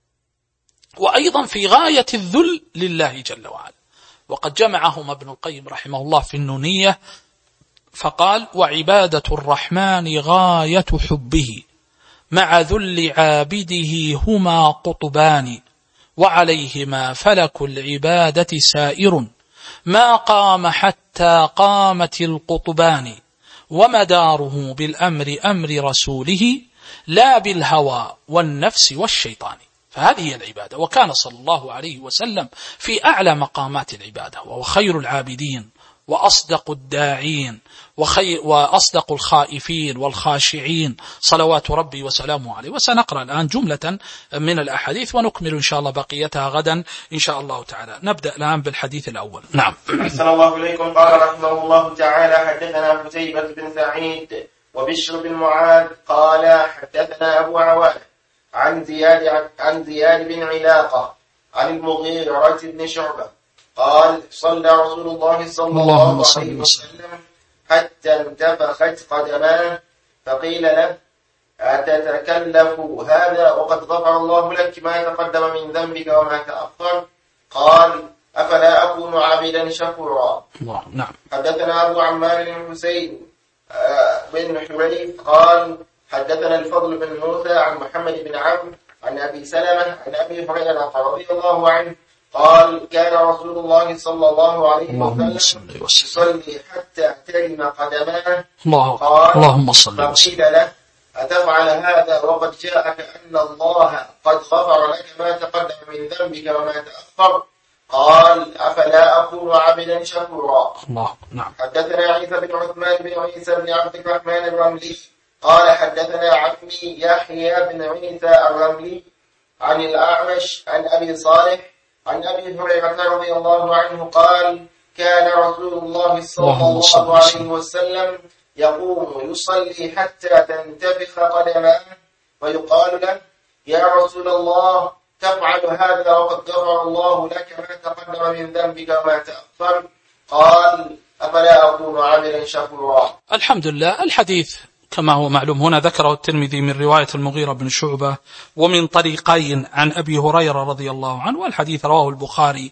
وأيضا في غاية الذل لله جل وعلا. وقد جمعهما ابن القيم رحمه الله في النونية فقال: وعبادة الرحمن غاية حبه مع ذل عابده هما قطبان، وعليهما فلك العبادة سائر ما قام حتى قامت القطبان، ومداره بالأمر أمر رسوله لا بالهوى والنفس والشيطان. فهذه هي العبادة. وكان صلى الله عليه وسلم في أعلى مقامات العبادة، وهو خير العابدين وأصدق الداعين وخير وأصدق الخائفين والخاشعين صلوات ربي وسلامه عليه. وسنقرأ الآن جملة من الأحاديث ونكمل إن شاء الله بقيتها غدا إن شاء الله تعالى. نبدأ الآن بالحديث الأول. نعم. أحسن الله إليكم. قال رحمه الله تعالى: حدثنا قتيبة بن سعيد وبشر بن معاذ قال حدثنا أبو عوانة عن زياد عن زياد بن علاقة عن المغيرة بن شعبة قال: صلى رسول الله صلى الله عليه وسلم حتى انتفخت قدماه، فقيل له: أتتكلف هذا وقد غفر الله لك ما تقدم من ذنبك وما تأخر؟ قال: أفلا أكون عبدا شكورا. الله. نعم. حدثنا أبو عمار بن حسين بن حريث قال حدثنا الفضل بن موسى عن محمد بن عمرو عن أبي سلمة عن أبي هريرة رضي الله عنه قال: كان رسول الله صلى الله عليه وسلم يصلي حتى ترم قدماه. قال: اللهم صل وسلم. فقيل له: أتفعل هذا وقد جاءك أن الله قد غفر لك ما تقدم من ذنبك وما تأخر؟ قال: أفلا أكون عبدا شكورا. الله. نعم. حدثنا عيسى بن عثمان بن عيسى بن عبد الرحمن الرملي قال حدثنا عمي يحيى بن عيسى الرملي عن الأعمش عن أبي صالح عن أبي هريرة رضي الله عنه قال: كان رسول الله صلى الله عليه وسلم يقوم يصلي حتى تنتفخ قدماه، ويقال له: يا رسول الله تفعل هذا وقد غفر الله لك ما تقدم من ذنبك وما تأخر؟ قال: أفلا أكون عبدا شكورا. الحمد لله. الحديث كما هو معلوم هنا ذكره الترمذي من رواية المغيرة بن شعبة ومن طريقين عن أبي هريرة رضي الله عنه، والحديث رواه البخاري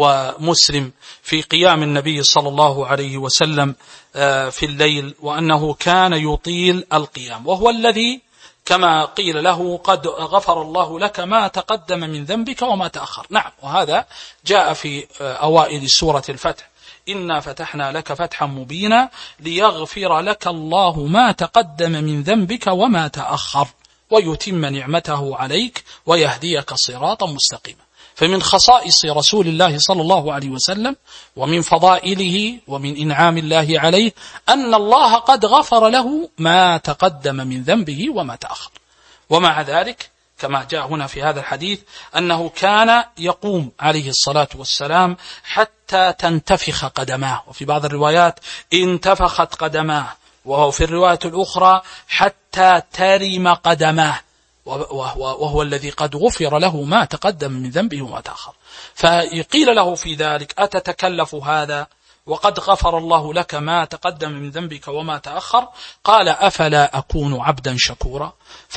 ومسلم في قيام النبي صلى الله عليه وسلم في الليل، وأنه كان يطيل القيام، وهو الذي كما قيل له: قد غفر الله لك ما تقدم من ذنبك وما تأخر. نعم. وهذا جاء في أوائل سورة الفتح: إنا فتحنا لك فتحا مبينا ليغفر لك الله ما تقدم من ذنبك وما تأخر ويتم نعمته عليك ويهديك صراطا مستقيما. فمن خصائص رسول الله صلى الله عليه وسلم ومن فضائله ومن إنعام الله عليه أن الله قد غفر له ما تقدم من ذنبه وما تأخر. ومع ذلك كما جاء هنا في هذا الحديث أنه كان يقوم عليه الصلاة والسلام حتى تنتفخ قدماه، وفي بعض الروايات انتفخت قدماه، وهو في الرواية الأخرى حتى ترم قدماه، وهو الذي قد غفر له ما تقدم من ذنبه وما تأخر. فقيل له في ذلك: أتتكلف هذا وقد غفر الله لك ما تقدم من ذنبك وما تأخر؟ قال: أفلا أكون عبدا شكورا.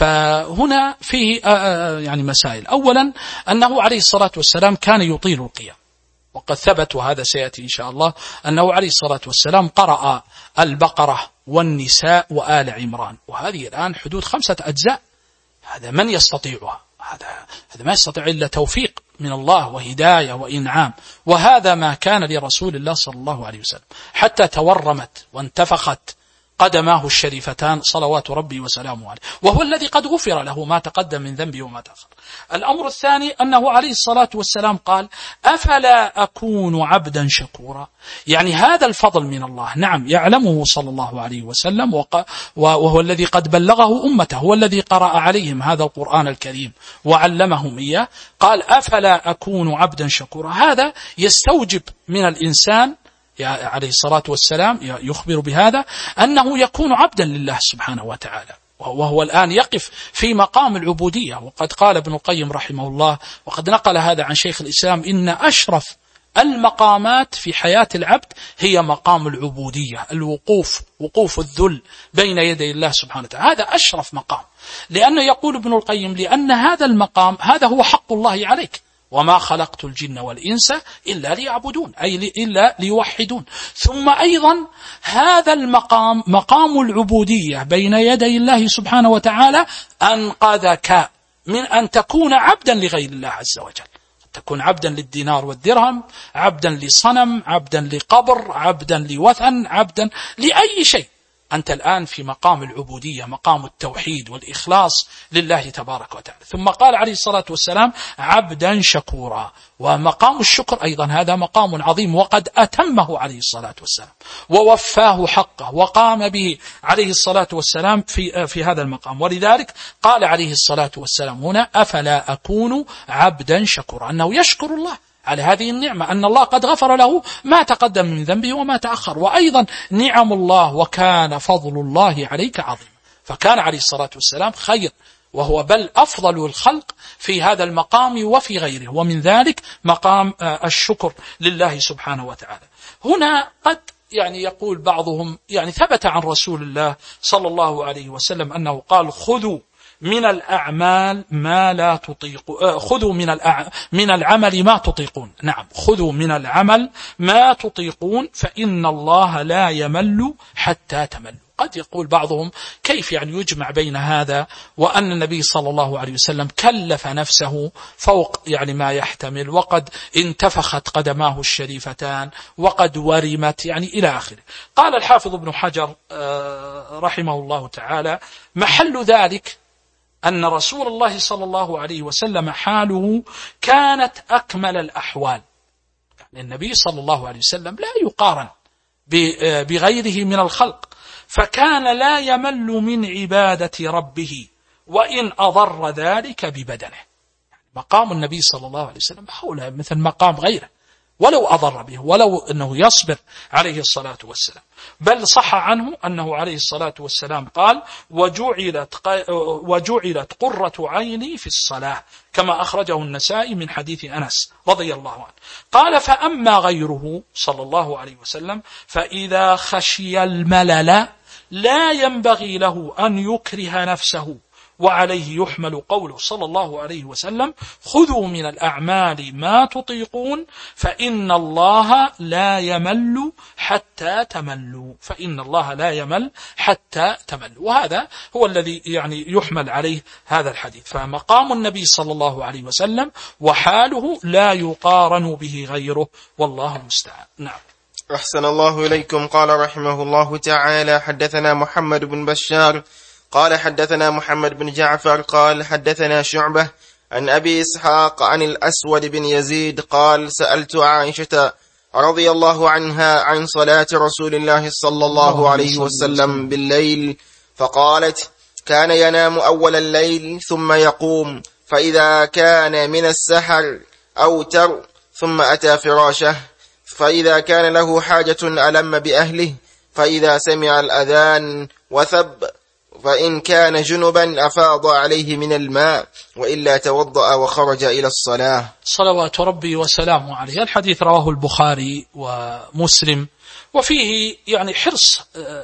فهنا فيه يعني مسائل. أولا أنه عليه الصلاة والسلام كان يطيل القيام، وقد ثبت وهذا سيأتي إن شاء الله أنه عليه الصلاة والسلام قرأ البقرة والنساء وآل عمران، وهذه الآن حدود خمسة أجزاء. هذا من يستطيعها؟ هذا هذا ما يستطيع إلا توفيق من الله وهداية وإنعام، وهذا ما كان لرسول الله صلى الله عليه وسلم، حتى تورمت وانتفخت قدماه الشريفتان صلوات ربي وسلامه عليه، وهو الذي قد غفر له ما تقدم من ذنبه وما تأخر. الأمر الثاني أنه عليه الصلاة والسلام قال: أفلا أكون عبدا شكورا. يعني هذا الفضل من الله، نعم يعلمه صلى الله عليه وسلم، وهو الذي قد بلغه أمته، هو الذي قرأ عليهم هذا القرآن الكريم وعلمهم إياه. قال: أفلا أكون عبدا شكورا. هذا يستوجب من الإنسان عليه الصلاة والسلام يخبر بهذا أنه يكون عبدا لله سبحانه وتعالى، وهو الآن يقف في مقام العبودية. وقد قال ابن القيم رحمه الله، وقد نقل هذا عن شيخ الإسلام، إن أشرف المقامات في حياة العبد هي مقام العبودية، الوقوف، وقوف الذل بين يدي الله سبحانه وتعالى، هذا أشرف مقام. لأنه يقول ابن القيم لأن هذا المقام هذا هو حق الله عليك، وما خلقت الجن والإنس إلا ليعبدون، أي إلا ليوحدون. ثم أيضا هذا المقام مقام العبودية بين يدي الله سبحانه وتعالى أنقذك من أن تكون عبدا لغير الله عز وجل، تكون عبدا للدينار والدرهم، عبدا لصنم، عبدا لقبر، عبدا لوثن، عبدا لأي شيء. أنت الآن في مقام العبودية، مقام التوحيد والإخلاص لله تبارك وتعالى. ثم قال عليه الصلاة والسلام عبدا شكورا، ومقام الشكر أيضا هذا مقام عظيم، وقد أتمه عليه الصلاة والسلام ووفاه حقه وقام به عليه الصلاة والسلام في, في هذا المقام. ولذلك قال عليه الصلاة والسلام هنا أفلا أكون عبدا شكورا، أنه يشكر الله على هذه النعمة، أن الله قد غفر له ما تقدم من ذنبه وما تأخر. وأيضا نعم الله وكان فضل الله عليك عظيم، فكان عليه الصلاة والسلام خير، وهو بل أفضل الخلق في هذا المقام وفي غيره، ومن ذلك مقام الشكر لله سبحانه وتعالى. هنا قد يعني يقول بعضهم، يعني ثبت عن رسول الله صلى الله عليه وسلم أنه قال خذوا من الأعمال ما لا تطيقون، خذوا من الأع... من العمل ما تطيقون. نعم، خذوا من العمل ما تطيقون فإن الله لا يمل حتى تملوا. قد يقول بعضهم كيف يعني يجمع بين هذا وأن النبي صلى الله عليه وسلم كلف نفسه فوق يعني ما يحتمل، وقد انتفخت قدماه الشريفتان، وقد ورمت، يعني إلى آخره. قال الحافظ ابن حجر رحمه الله تعالى محل ذلك أن رسول الله صلى الله عليه وسلم حاله كانت أكمل الأحوال، يعني النبي صلى الله عليه وسلم لا يقارن بغيره من الخلق، فكان لا يمل من عبادة ربه وإن أضر ذلك ببدنه. مقام النبي صلى الله عليه وسلم حوله مثل مقام غيره، ولو أضر به، ولو أنه يصبر عليه الصلاة والسلام. بل صح عنه أنه عليه الصلاة والسلام قال وجعلت, وجعلت قرة عيني في الصلاة، كما أخرجه النسائي من حديث أنس رضي الله عنه. قال فأما غيره صلى الله عليه وسلم فإذا خشي الملل لا ينبغي له أن يكره نفسه، وعليه يحمل قوله صلى الله عليه وسلم خذوا من الأعمال ما تطيقون فإن الله لا يمل حتى تملوا، فإن الله لا يمل حتى تملوا. وهذا هو الذي يعني يحمل عليه هذا الحديث. فمقام النبي صلى الله عليه وسلم وحاله لا يقارن به غيره، والله المستعان. نعم. أحسن الله إليكم. قال رحمه الله تعالى حدثنا محمد بن بشار قال حدثنا محمد بن جعفر قال حدثنا شعبة عن أبي إسحاق عن الأسود بن يزيد قال سألت عائشة رضي الله عنها عن صلاة رسول الله صلى الله عليه وسلم بالليل، فقالت كان ينام أول الليل ثم يقوم، فإذا كان من السحر أوتر ثم أتى فراشه، فإذا كان له حاجة ألم بأهله، فإذا سمع الأذان وثب، فإن كان جنبا أفاض عليه من الماء، وإلا توضأ وخرج إلى الصلاة. صلوات ربي وسلامه عليه. الحديث رواه البخاري ومسلم، وفيه يعني حرص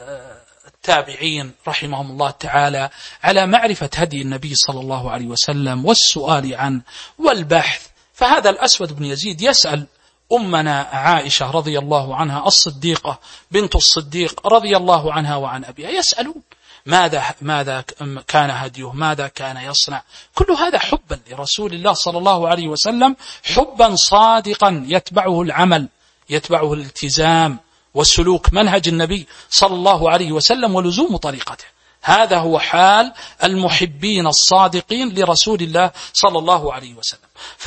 التابعين رحمهم الله تعالى على معرفة هدي النبي صلى الله عليه وسلم والسؤال عنه والبحث. فهذا الأسود بن يزيد يسأل أمنا عائشة رضي الله عنها الصديقة بنت الصديق رضي الله عنها وعن أبيها، يسألون ماذا ماذا كان هديه، ماذا كان يصنع. كل هذا حبا لرسول الله صلى الله عليه وسلم، حبا صادقا يتبعه العمل، يتبعه الالتزام وسلوك منهج النبي صلى الله عليه وسلم ولزوم طريقته. هذا هو حال المحبين الصادقين لرسول الله صلى الله عليه وسلم.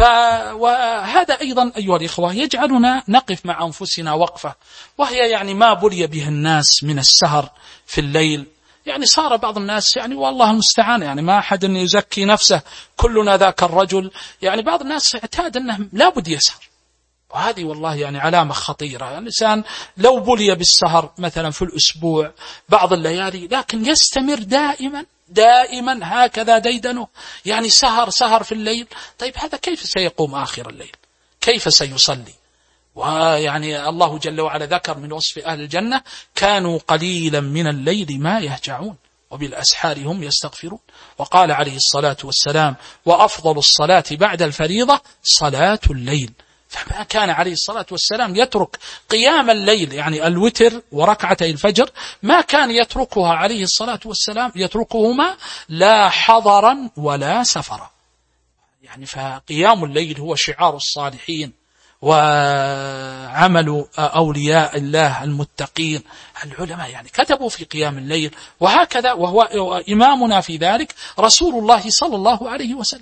وهذا أيضا أيها الإخوة يجعلنا نقف مع أنفسنا وقفة، وهي يعني ما بلي به الناس من السهر في الليل. يعني صار بعض الناس يعني والله المستعان، يعني ما أحد أن يزكي نفسه، كلنا ذاك الرجل. يعني بعض الناس اعتاد أنه لا بد يسهر، وهذه والله يعني علامة خطيرة. يعني الإنسان لو بلي بالسهر مثلا في الأسبوع بعض الليالي، لكن يستمر دائما دائما هكذا ديدنه، يعني سهر سهر في الليل. طيب هذا كيف سيقوم آخر الليل؟ كيف سيصلي؟ ويعني الله جل وعلا ذكر من وصف أهل الجنة: كانوا قليلا من الليل ما يهجعون وبالأسحار هم يستغفرون. وقال عليه الصلاة والسلام: وأفضل الصلاة بعد الفريضة صلاة الليل. فما كان عليه الصلاة والسلام يترك قيام الليل، يعني الوتر وركعتي الفجر، ما كان يتركها عليه الصلاة والسلام، يتركهما لا حضرا ولا سفرا. يعني فقيام الليل هو شعار الصالحين وعمل أولياء الله المتقين. العلماء يعني كتبوا في قيام الليل، وهكذا، وهو إمامنا في ذلك رسول الله صلى الله عليه وسلم.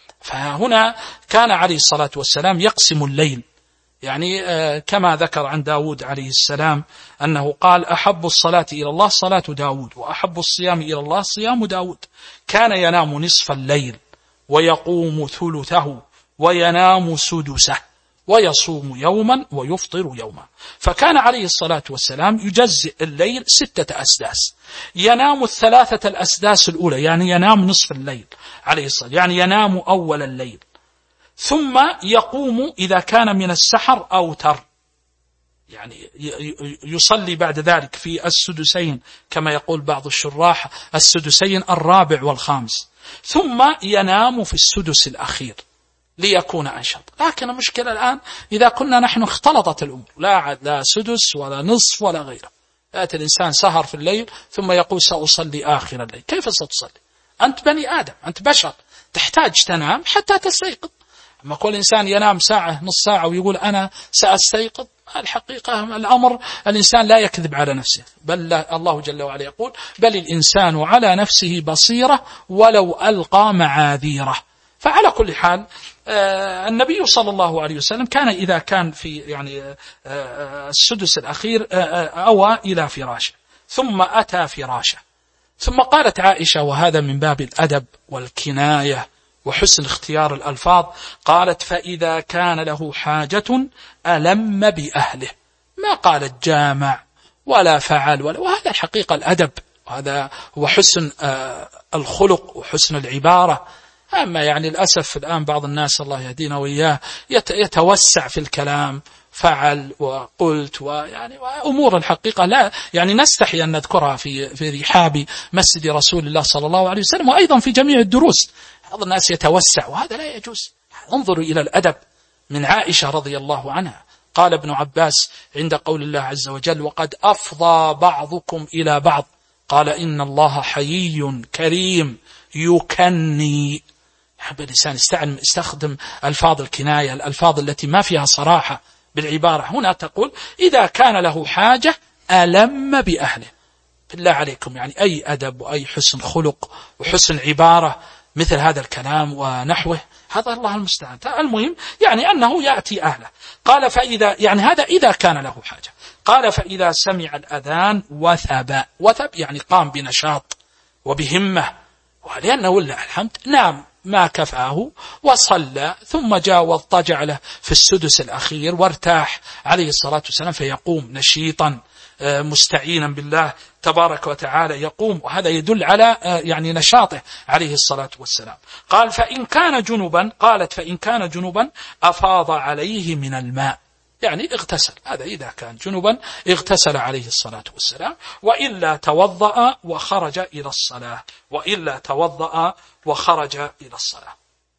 فهنا كان عليه الصلاة والسلام يقسم الليل، يعني كما ذكر عن داود عليه السلام أنه قال: أحب الصلاة إلى الله صلاة داود، وأحب الصيام إلى الله صيام داود. كان ينام نصف الليل ويقوم ثلثه وينام سدسه ويصوم يوما ويفطر يوما. فكان عليه الصلاة والسلام يجزئ الليل ستة أسداس، ينام الثلاثة الأسداس الأولى، يعني ينام نصف الليل عليه الصلاة، يعني ينام أول الليل، ثم يقوم إذا كان من السحر أوتر، يعني يصلي بعد ذلك في السدسين كما يقول بعض الشراح، السدسين الرابع والخامس، ثم ينام في السدس الأخير ليكون أنشط. لكن المشكلة الآن إذا كنا نحن اختلطت الأمور، لا عاد لا سدس ولا نصف ولا غيره، يأتي الإنسان سهر في الليل ثم يقول سأصلي آخر الليل. كيف ستصلي؟ أنت بني آدم، أنت بشر، تحتاج تنام حتى تستيقظ. أما كل إنسان ينام ساعة نص ساعة ويقول أنا سأستيقظ، الحقيقة الأمر الإنسان لا يكذب على نفسه، بل الله جل وعلا يقول: بل الإنسان على نفسه بصيرة ولو ألقى معاذيره. فعلى كل حال النبي صلى الله عليه وسلم كان إذا كان في يعني السدس الأخير أوى إلى فراشه ثم أتى فراشه. ثم قالت عائشة، وهذا من باب الأدب والكناية وحسن اختيار الألفاظ، قالت: فإذا كان له حاجة ألم بأهله، ما قالت جامع ولا فعل ولا، وهذا الحقيقة الأدب، وهذا هو حسن الخلق وحسن العبارة. أما يعني للأسف الآن بعض الناس الله يهدينا وإياه يتوسع في الكلام، فعل وقلت، ويعني وأمور الحقيقة لا يعني نستحي أن نذكرها في في رحاب مسجد رسول الله صلى الله عليه وسلم، وأيضا في جميع الدروس. بعض الناس يتوسع وهذا لا يجوز. انظروا إلى الأدب من عائشة رضي الله عنها. قال ابن عباس عند قول الله عز وجل: وقد أفضى بعضكم إلى بعض، قال: إن الله حيي كريم يكني. يحب الإنسان يستخدم ألفاظ الكناية، الألفاظ التي ما فيها صراحة بالعبارة. هنا تقول: إذا كان له حاجة ألم بأهله. بالله عليكم يعني أي أدب وأي حسن خلق وحسن عبارة مثل هذا الكلام ونحوه، هذا الله المستعان. المهم يعني أنه يأتي أهله. قال: فإذا يعني هذا إذا كان له حاجة. قال: فإذا سمع الأذان وثب. وثب يعني قام بنشاط وبهمة، ولأنه ولله الحمد نام ما كفاه وصلى، ثم جاء واضطجع له في السدس الأخير وارتاح عليه الصلاة والسلام، فيقوم نشيطا مستعينا بالله تبارك وتعالى يقوم، وهذا يدل على يعني نشاطه عليه الصلاة والسلام. قال: فإن كان جنبا، قالت: فإن كان جنبا أفاض عليه من الماء، يعني اغتسل. هذا إذا كان جنبا اغتسل عليه الصلاة والسلام، وإلا توضأ وخرج إلى الصلاة، وإلا توضأ وخرج إلى الصلاة.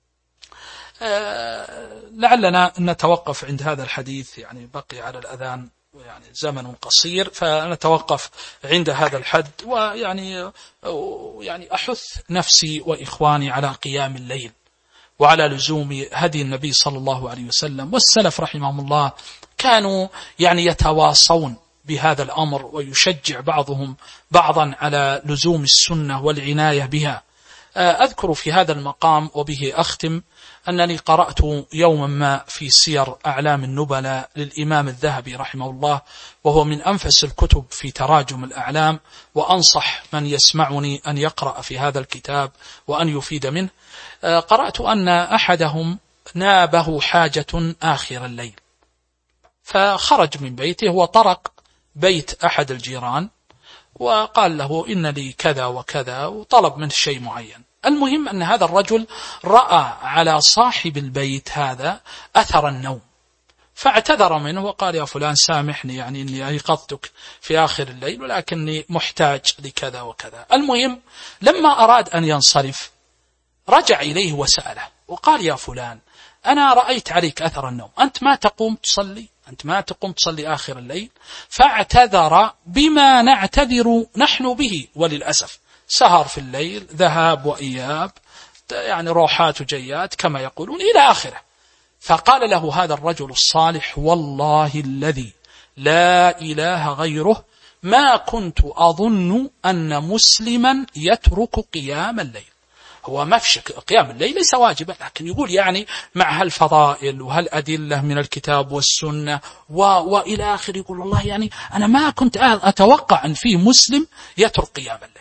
أه لعلنا نتوقف عند هذا الحديث، يعني بقي على الأذان يعني زمن قصير، فنتوقف عند هذا الحد. ويعني يعني أحث نفسي وإخواني على قيام الليل وعلى لزوم هدي النبي صلى الله عليه وسلم. والسلف رحمهم الله كانوا يعني يتواصون بهذا الأمر، ويشجع بعضهم بعضا على لزوم السنة والعناية بها. أذكر في هذا المقام وبه أختم أنني قرأت يوما ما في سير أعلام النبلاء للإمام الذهبي رحمه الله، وهو من أنفس الكتب في تراجم الأعلام، وأنصح من يسمعني أن يقرأ في هذا الكتاب وأن يفيد منه. قرأت أن أحدهم نابه حاجة آخر الليل، فخرج من بيته وطرق بيت أحد الجيران، وقال له إن لي كذا وكذا وطلب منه شيء معين. المهم أن هذا الرجل رأى على صاحب البيت هذا أثر النوم، فاعتذر منه وقال يا فلان سامحني، يعني إني أيقظتك في آخر الليل ولكني محتاج لكذا وكذا. المهم لما أراد أن ينصرف رجع إليه وسأله وقال يا فلان أنا رأيت عليك أثر النوم، أنت ما تقوم تصلي، أنت ما تقوم تصلي آخر الليل. فاعتذر بما نعتذر نحن به، وللأسف سهر في الليل، ذهاب وإياب، يعني روحات وجيات كما يقولون إلى آخره. فقال له هذا الرجل الصالح والله الذي لا إله غيره ما كنت أظن أن مسلما يترك قيام الليل. هو ما في شك قيام الليل ليس واجبا، لكن يقول يعني مع هالفضائل وهالأدلة من الكتاب والسنة و... وإلى آخر، يقول والله يعني أنا ما كنت أتوقع أن فيه مسلم يترك قيام الليل.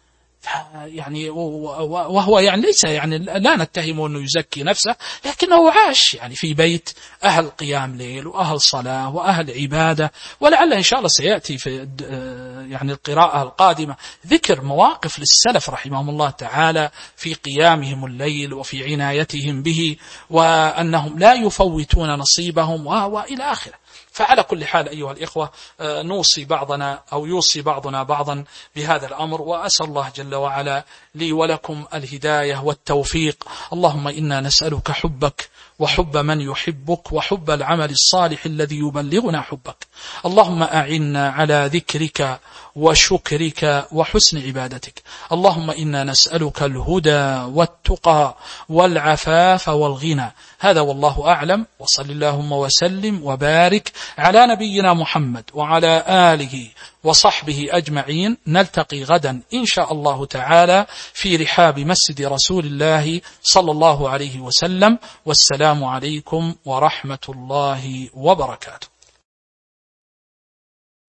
يعني وهو يعني ليس يعني لا نتهمه أنه يزكي نفسه، لكنه عاش يعني في بيت أهل قيام ليل وأهل صلاة وأهل عبادة. ولعل إن شاء الله سيأتي في يعني القراءة القادمة ذكر مواقف للسلف رحمهم الله تعالى في قيامهم الليل وفي عنايتهم به، وأنهم لا يفوتون نصيبهم وإلى آخره. فعلى كل حال أيها الإخوة نوصي بعضنا أو يوصي بعضنا بعضا بهذا الأمر، وأسأل الله جل وعلا لي ولكم الهداية والتوفيق. اللهم إنا نسألك حبك وحب من يحبك وحب العمل الصالح الذي يبلغنا حبك. اللهم أعنا على ذكرك وشكرك وحسن عبادتك. اللهم إنا نسألك الهدى والتقى والعفاف والغنى. هذا والله أعلم، وصل اللهم وسلم وبارك على نبينا محمد وعلى آله وصحبه أجمعين. نلتقي غدا إن شاء الله تعالى في رحاب مسجد رسول الله صلى الله عليه وسلم. والسلام عليكم ورحمة الله وبركاته.